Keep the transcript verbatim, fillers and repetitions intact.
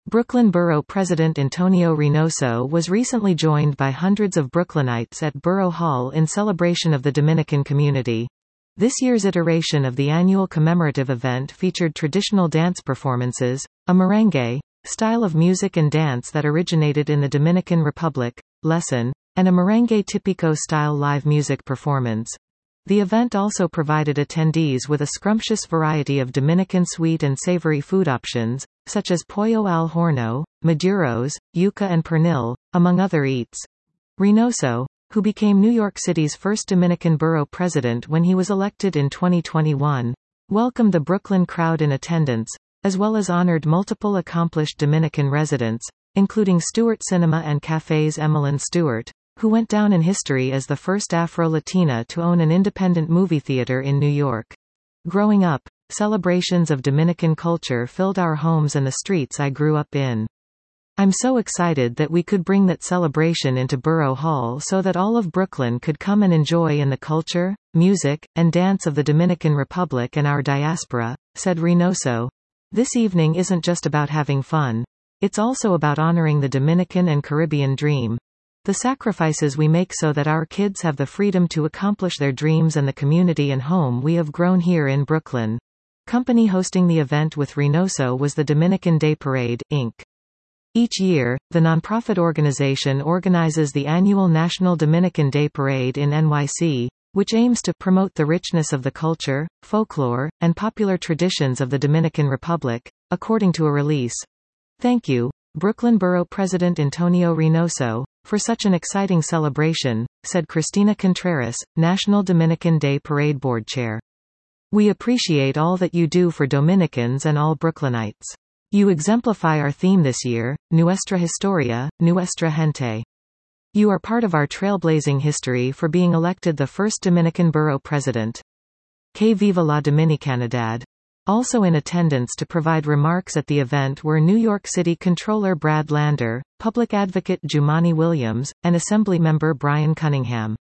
Brooklyn Borough President Antonio Reynoso was recently joined by hundreds of Brooklynites at Borough Hall in celebration of the Dominican community. This year's iteration of the annual commemorative event featured traditional dance performances, a merengue, style of music and dance that originated in the Dominican Republic, lesson, and a merengue típico-style live music performance. The event also provided attendees with a scrumptious variety of Dominican sweet and savory food options, such as pollo al horno, maduros, yuca and pernil, among other eats. Reynoso, who became New York City's first Dominican borough president when he was elected in twenty twenty-one, welcomed the Brooklyn crowd in attendance, as well as honored multiple accomplished Dominican residents, including Stewart Cinema and Café's Emmeline Stewart, who went down in history as the first Afro-Latina to own an independent movie theater in New York. Growing up, celebrations of Dominican culture filled our homes and the streets I grew up in. I'm so excited that we could bring that celebration into Borough Hall so that all of Brooklyn could come and enjoy in the culture, music, and dance of the Dominican Republic and our diaspora, said Reynoso. This evening isn't just about having fun. It's also about honoring the Dominican and Caribbean dream. The sacrifices we make so that our kids have the freedom to accomplish their dreams and the community and home we have grown here in Brooklyn. Company hosting the event with Reynoso was the Dominican Day Parade, Incorporated. Each year, the nonprofit organization organizes the annual National Dominican Day Parade in N Y C, which aims to promote the richness of the culture, folklore, and popular traditions of the Dominican Republic, according to a release. Thank you, Brooklyn Borough President Antonio Reynoso, for such an exciting celebration, said Cristina Contreras, National Dominican Day Parade Board Chair. We appreciate all that you do for Dominicans and all Brooklynites. You exemplify our theme this year, Nuestra Historia, Nuestra Gente. You are part of our trailblazing history for being elected the first Dominican borough president. Que viva la Dominicanidad. Also in attendance to provide remarks at the event were New York City Controller Brad Lander, Public Advocate Jumaane Williams, and Assemblymember Brian Cunningham.